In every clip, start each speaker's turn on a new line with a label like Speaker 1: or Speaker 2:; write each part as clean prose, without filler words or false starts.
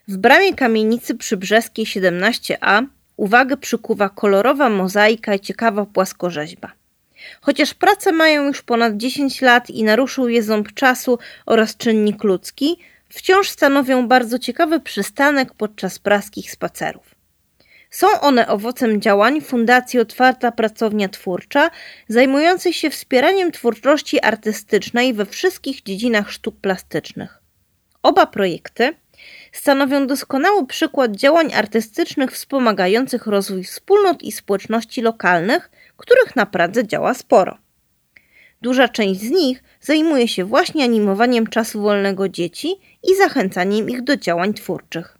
Speaker 1: W bramie kamienicy przybrzeskiej 17a uwagę przykuwa kolorowa mozaika i ciekawa płaskorzeźba. Chociaż prace mają już ponad 10 lat i naruszył je ząb czasu oraz czynnik ludzki, wciąż stanowią bardzo ciekawy przystanek podczas praskich spacerów. Są one owocem działań Fundacji Otwarta Pracownia Twórcza, zajmującej się wspieraniem twórczości artystycznej we wszystkich dziedzinach sztuk plastycznych. Oba projekty stanowią doskonały przykład działań artystycznych wspomagających rozwój wspólnot i społeczności lokalnych, których na Pradze działa sporo. Duża część z nich zajmuje się właśnie animowaniem czasu wolnego dzieci i zachęcaniem ich do działań twórczych.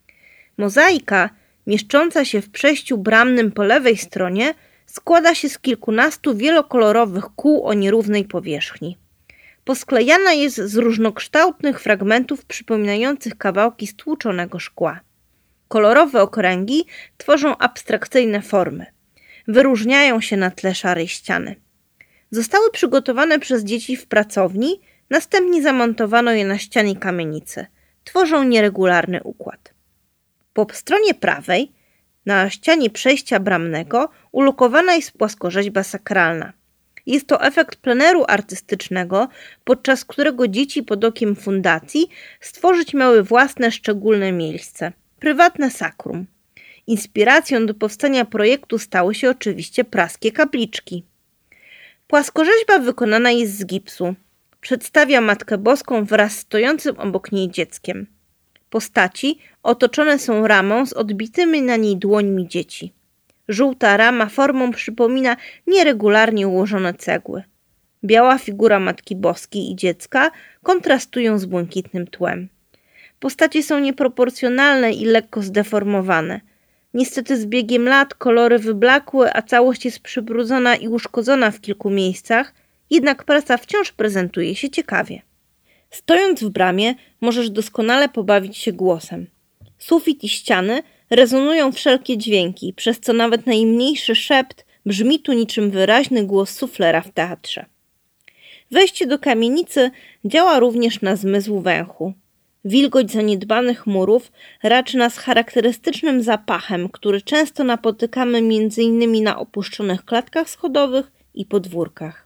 Speaker 1: Mozaika, mieszcząca się w przejściu bramnym po lewej stronie, składa się z kilkunastu wielokolorowych kół o nierównej powierzchni. Posklejana jest z różnokształtnych fragmentów przypominających kawałki stłuczonego szkła. Kolorowe okręgi tworzą abstrakcyjne formy. Wyróżniają się na tle szarej ściany. Zostały przygotowane przez dzieci w pracowni, następnie zamontowano je na ścianie kamienicy. Tworzą nieregularny układ. Po stronie prawej, na ścianie przejścia bramnego, ulokowana jest płaskorzeźba sakralna. Jest to efekt pleneru artystycznego, podczas którego dzieci pod okiem fundacji stworzyć miały własne szczególne miejsce, prywatne sakrum. Inspiracją do powstania projektu stały się oczywiście praskie kapliczki. Płaskorzeźba wykonana jest z gipsu. Przedstawia Matkę Boską wraz z stojącym obok niej dzieckiem. Postaci otoczone są ramą z odbitymi na niej dłońmi dzieci. Żółta rama formą przypomina nieregularnie ułożone cegły. Biała figura Matki Boskiej i dziecka kontrastują z błękitnym tłem. Postacie są nieproporcjonalne i lekko zdeformowane. Niestety z biegiem lat kolory wyblakły, a całość jest przybrudzona i uszkodzona w kilku miejscach, jednak praca wciąż prezentuje się ciekawie. Stojąc w bramie, możesz doskonale pobawić się głosem. Sufit i ściany rezonują wszelkie dźwięki, przez co nawet najmniejszy szept brzmi tu niczym wyraźny głos suflera w teatrze. Wejście do kamienicy działa również na zmysł węchu. Wilgoć zaniedbanych murów raczy nas charakterystycznym zapachem, który często napotykamy m.in. na opuszczonych klatkach schodowych i podwórkach.